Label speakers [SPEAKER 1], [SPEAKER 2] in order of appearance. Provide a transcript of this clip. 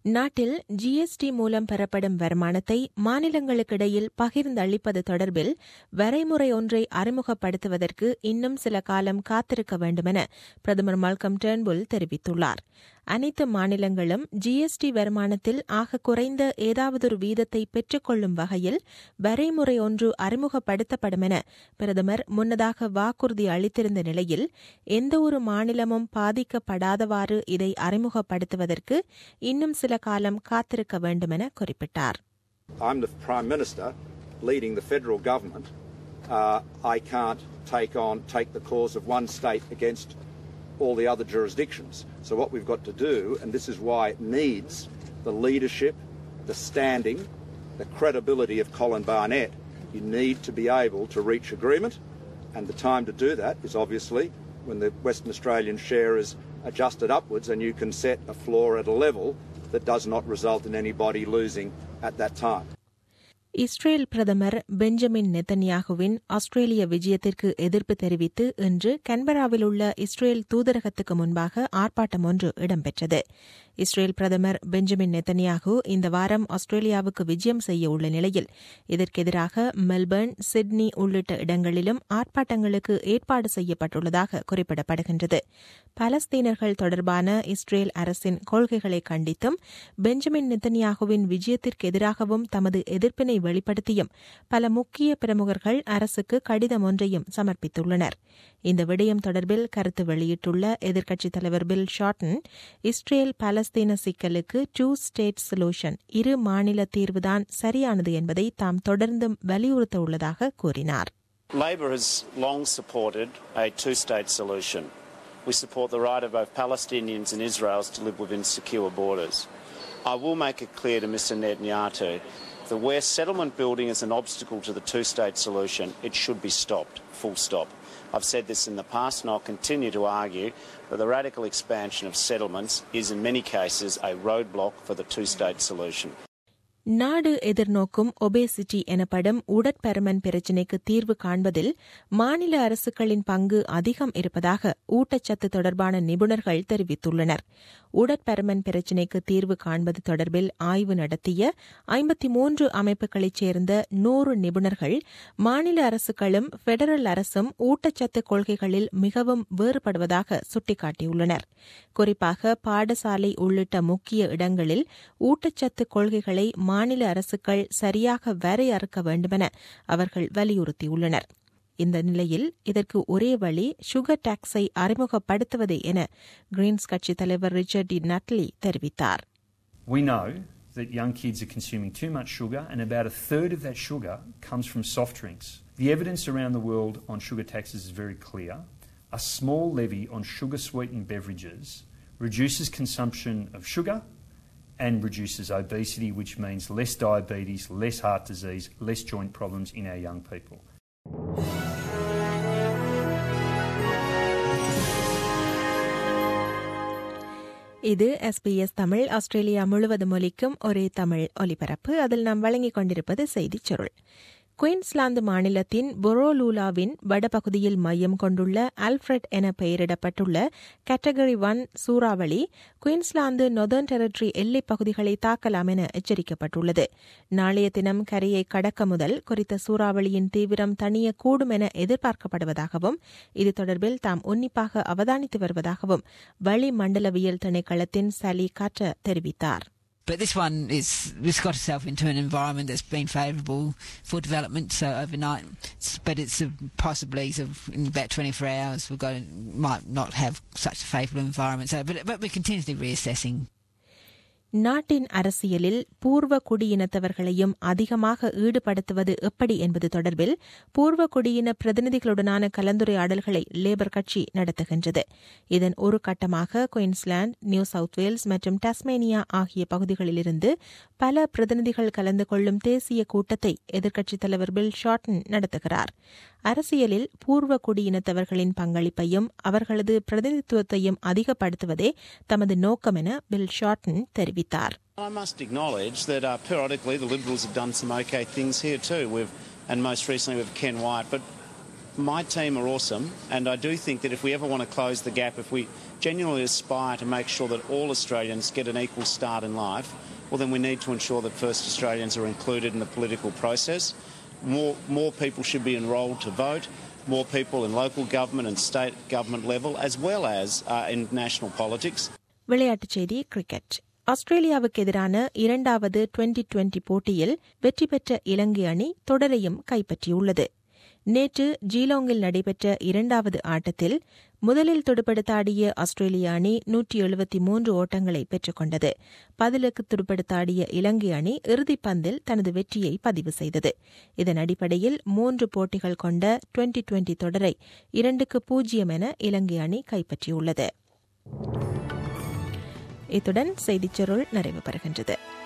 [SPEAKER 1] நாட்டில் ஜிஎஸ்டி மூலம் பெறப்படும் வருமானத்தை மாநிலங்களுக்கிடையில் பகிர்ந்தளிப்பது தொடர்பில் வரைமுறை ஒன்றை அறிமுகப்படுத்துவதற்கு இன்னும் சில காலம் காத்திருக்க வேண்டுமென பிரதமர் மால்கம் டர்ன்புல் தெரிவித்துள்ளார். அனைத்து மாநிலங்களும் ஜிஎஸ்டி வருமானத்தில் ஆக குறைந்த ஏதாவதொரு வீதத்தை பெற்றுக்கொள்ளும் வகையில் வரைமுறை ஒன்று அறிமுகப்படுத்தப்படும் என பிரதமர் முன்னதாக வாக்குறுதி அளித்திருந்த நிலையில் எந்தவொரு மாநிலமும் பாதிக்கப்படாதவாறு இதை அறிமுகப்படுத்துவதற்கு இன்னும் சில காலம் காத்திருக்க வேண்டும் என குறிப்பிட்டார்.
[SPEAKER 2] I'm the Prime Minister leading the federal government. I can't take the cause of one state against all the other jurisdictions. So what we've got to do, and this is why it needs the leadership, the standing, the credibility of Colin Barnett, you need to be able to reach agreement, and the time to do that is obviously when the Western Australian share is adjusted upwards and you can set a floor at a level that does not result in anybody losing at that time.
[SPEAKER 1] Israel பிரதமர் Benjamin நெத்தன்யாகுவின் ஆஸ்திரேலிய விஜயத்திற்கு எதிர்ப்பு தெரிவித்து இன்று கன்பராவில் உள்ள Israel தூதரகத்துக்கு முன்பாக ஆர்ப்பாட்டம் ஒன்று இடம்பெற்றது. இஸ்ரேல் பிரதமர் பெஞ்சமின் நெத்தன்யாகு இந்த வாரம் ஆஸ்திரேலியாவுக்கு விஜயம் செய்ய உள்ள நிலையில் இதற்கெதிராக மெல்பர்ன், சிட்னி உள்ளிட்ட இடங்களிலும் ஆர்ப்பாட்டங்களுக்கு ஏற்பாடு செய்யப்பட்டுள்ளதாக குறிப்பிடப்படுகின்றது. பலஸ்தீனர்கள் தொடர்பான இஸ்ரேல் அரசின் கொள்கைகளை கண்டித்தும் பெஞ்சமின் நெத்தன்யாகுவின் விஜயத்திற்கு எதிராகவும் தமது எதிர்ப்பினை வெளிப்படுத்தியும் பல முக்கிய பிரமுகர்கள் அரசுக்கு கடிதம் ஒன்றையும் சமர்ப்பித்துள்ளனர். இந்த விடயம் தொடர்பில் கருத்து வெளியிட்டுள்ள எதிர்க்கட்சித் தலைவர் பில் ஷார்டன், இஸ்ரேல் பலஸ்தீன சிக்கலுக்கு 2 ஸ்டேட் சொல்யூஷன், இரு மாநில தீர்வுதான் சரியானது என்பதை தாம் தொடர்ந்தும் வலியுறுத்த உள்ளதாக கூறினார்.
[SPEAKER 3] Labor has long supported a 2-state solution. We support the right of both Palestinians and Israelis to live within secure borders. I will make it clear to Mr Netanyahu that where settlement building is an obstacle to the 2-state solution, it should be stopped, full stop. I've said this in the past and I'll continue to argue that the radical expansion of settlements is in many cases a roadblock for the 2-state solution.
[SPEAKER 1] நாடு எதிர்நோக்கும் obesity எனப்படும் உடற்பருமன் பிரச்சினைக்கு தீர்வு காண்பதில் மாநில அரசுகளின் பங்கு அதிகம் இருப்பதாக ஊட்டச்சத்து தொடர்பான நிபுணர்கள் தெரிவித்துள்ளனர். உடற்பருமன் பிரச்சினைக்கு தீர்வு காண்பது தொடர்பில் ஆய்வு நடத்திய 53 அமைப்புகளைச் சேர்ந்த 100 நிபுணர்கள் மாநில அரசுகளும் பெடரல் அரசும் ஊட்டச்சத்து கொள்கைகளில் மிகவும் வேறுபடுவதாக சுட்டிக்காட்டியுள்ளனர். குறிப்பாக பாடசாலை உள்ளிட்ட முக்கிய இடங்களில் ஊட்டச்சத்து கொள்கைகளை மாநில அரசுகள் சரியாக வரையறுக்க வேண்டுமென அவர்கள் வலியுறுத்தியுள்ளனர். இந்த நிலையில் இதற்கு ஒரே வழி சுகர் டாக்ஸை அறிமுகப்படுத்துவதே என கிரீன்ஸ் கட்சித் தலைவர் ரிச்சர்ட் டி நட்லி தெரிவித்தார்.
[SPEAKER 4] We know that young kids are consuming too much sugar and about a third of that sugar comes from soft drinks. The evidence around the world on sugar taxes is very clear. A small levy on sugar-sweetened beverages reduces consumption of sugar and reduces obesity, which means less diabetes, less heart disease, less joint problems in our young people.
[SPEAKER 1] இது SBS Tamil, Australia முழுவதும் ஒலிக்கும் ஒரே தமிழ் ஒலிபரப்பு. அதில் நாம் வழங்கிக் கொண்டிருப்பது செய்திச் சுருள். குயின்ஸ்லாந்து மாநிலத்தின் பொரோலூலாவின் வடபகுதியில் மையம் கொண்டுள்ள ஆல்ஃபிரட் என பெயரிடப்பட்டுள்ள கேட்டகரி 1 சூறாவளி குயின்ஸ்லாந்து நொதர்ன் டெரிட்டரி எல்லைப் பகுதிகளை தாக்கலாம் என எச்சரிக்கப்பட்டுள்ளது. நாளைய தினம் கரையை கடக்க முதல் குறித்த சூறாவளியின் தீவிரம் தணியக்கூடும் என எதிர்பார்க்கப்படுவதாகவும் இது தொடர்பில் தாம் உன்னிப்பாக அவதானித்து வருவதாகவும் வளிமண்டலவியல் திணைக்களத்தின் சலி காற்ற தெரிவித்தார்.
[SPEAKER 5] But this one it's got itself into an environment that's been favourable for development. So overnight, but it's possibly in about 24 hours might not have such a favourable environment. So, but we're continuously reassessing.
[SPEAKER 1] நாட்டின் அரசியலில் பூர்வ குடியினத்தவர்களையும் அதிகமாக ஈடுபடுத்துவது எப்படி என்பது தொடர்பில் பூர்வ குடியின பிரதிநிதிகளுடனான கலந்துரையாடல்களை labour கட்சி நடத்துகின்றது. இதன் ஒரு கட்டமாக குயின்ஸ்லாந்து, நியூ சவுத் வேல்ஸ் மற்றும் டாஸ்மேனியா ஆகிய பகுதிகளிலிருந்து பல பிரதிநிதிகள் கலந்து கொள்ளும் தேசிய கூட்டத்தை எதிர்க்கட்சித் தலைவர் பில் ஷார்டன் நடத்துகிறார். அரசியலில் பூர்வ குடியினத்தவர்களின் பங்களிப்பையும் அவர்களது பிரதிநிதித்துவத்தையும் அதிகப்படுத்துவதே தமது நோக்கம் என பில் ஷார்டன் தெரிவித்தார்.
[SPEAKER 3] I must acknowledge that periodically the Liberals have done some okay things here too, and most recently with Ken Wyatt. But My team are awesome, and I do think that if we ever want to close the gap, if we genuinely aspire to make sure that all Australians get an equal start in life, well, then we need to ensure that First Australians are included in the political process. More people should be enrolled to vote, more people in local government and state government level, as well as in national politics.
[SPEAKER 1] விளையாட்டுச் செய்தி cricket. ஆஸ்திரேலியாவுக்கு எதிரான இரண்டாவது twenty போட்டியில் வெற்றி பெற்ற இலங்கை அணி தொடரையும் கைப்பற்றியுள்ளது. நேற்று ஜீலோங்கில் நடைபெற்ற இரண்டாவது ஆட்டத்தில் முதலில் துடுப்படுத்தாடிய ஆஸ்திரேலிய அணி 173 ஓட்டங்களை பெற்றுக் கொண்டது. பதிலுக்கு துடுப்படுத்தாடிய இலங்கை அணி இறுதிப் பந்தில் தனது வெற்றியை பதிவு செய்தது. இதன் அடிப்படையில் 3 போட்டிகள் கொண்ட டுவெண்டி தொடரை 2-0 என இலங்கை அணி கைப்பற்றியுள்ளது. இத்துடன் செய்திச் சுருள் நிறைவு பெறுகின்றது.